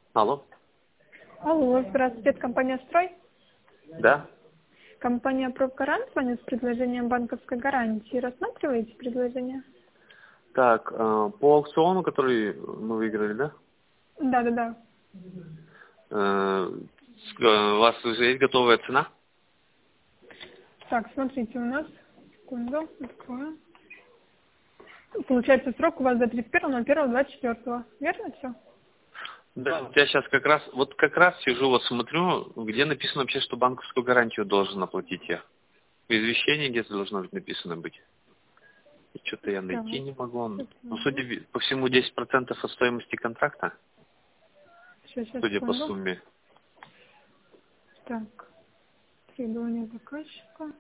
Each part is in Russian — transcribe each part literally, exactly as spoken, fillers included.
Алло. Алло, здравствуйте, это компания «Строй». Да? Компания «Профгарант» звонит с предложением банковской гарантии. Рассматриваете предложение? Так, э, по аукциону, который мы выиграли, да? Да, да, да. Э, с- э, у вас уже есть готовая цена? Так, смотрите, у нас, секунду, открою. Получается, срок у вас до тридцать первого ноль первого двадцать четвёртого. Верно все? Да, вот я сейчас как раз, вот как раз сижу, вот смотрю, где написано вообще, что банковскую гарантию должен оплатить я. В извещении где-то должно быть написано быть. И что-то я Так, найти не могу. Ну, секунду. судя ви- по всему, десять процентов от стоимости контракта, Сейчас, сейчас, судя по секунду. сумме. Так, требования заказчика.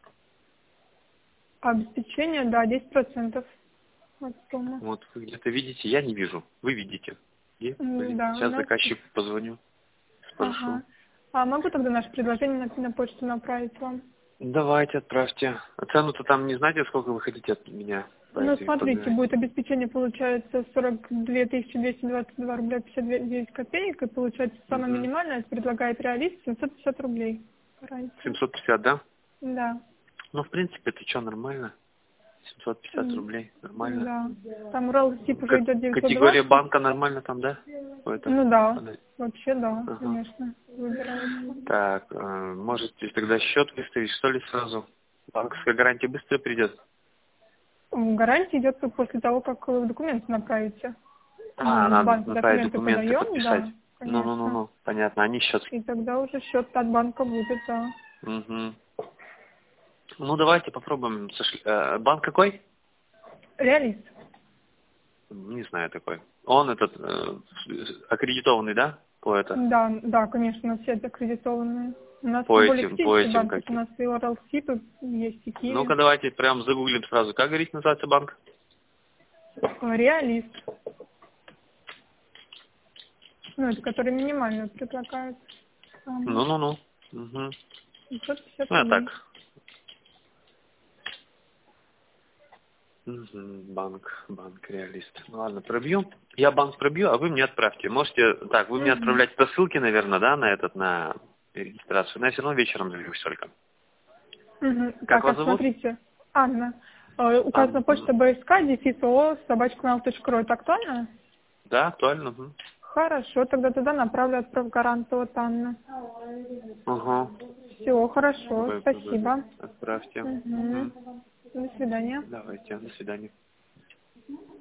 Обеспечение, да, десять процентов от суммы. Вот вы где-то видите, я не вижу. Вы видите. И, М, блин, Да, у сейчас нас... заказчику позвоню, спрошу. Ага. А могу тогда наше предложение на, на почту направить вам? Давайте, отправьте. А цену-то там не знаете, сколько вы хотите от меня по Ну, этой по смотрите, будет гарантии? обеспечение, получается, сорок две тысячи двести двадцать два рубля пятьдесят девять копеек, и получается самое Угу. минимальное, это предлагает реалист семьсот пятьдесят рублей. Гарантия. семьсот пятьдесят, да? Да. Ну, в принципе, это что, нормально? семьсот пятьдесят М, рублей, нормально. Да. Там Урал тип уже К- идет девятьсот категория двадцать. банка нормально там, да? Какой-то? Ну да. Подать. Вообще да, Ага. конечно. Выбираем. Так, э, можете тогда счет выставить, что ли, сразу? Банковская гарантия быстро придет? М, Гарантия идет только после того, как вы документы направите. А, Мы в надо банк направить документы документы, подаем, подписать. да, конечно. Ну-ну-ну-ну, понятно, они счет. И тогда уже счет от банка будет, да. Угу. Ну, давайте попробуем. Сошли- э, банк какой? Реалист. Не знаю такой. Он этот э, аккредитованный, да? По это? Да, да, конечно, у нас все аккредитованные. У нас По тем более этим, по физический этим банк, это у каким. нас и ОРЛСИП, есть и Киви. Ну-ка, давайте прям загуглим сразу. Как, говорить, называется банк? Реалист. Ну, это который минимально предлагает. Там Ну-ну-ну. Угу. семьсот пятьдесят Ну, я рублей. так. Мгм. Банк, банк, реалист. Ну ладно, пробью. Я банк пробью, а вы мне отправьте. Можете, так, вы мне Угу. отправляете по ссылке, наверное, да, на этот, на регистрацию. Но я все равно вечером зайдусь только. Угу. Как Так, вас а зовут? смотрите, Анна. Э, Указана Анна. почта bsk, дефис о, собачка точка ру. Это актуально? Да, актуально. Угу. Хорошо, тогда туда направлю от правгаранта от Анны. Угу. Все, хорошо, Б П Б Б. спасибо. Отправьте. Угу. Угу. До свидания. Давайте, до свидания.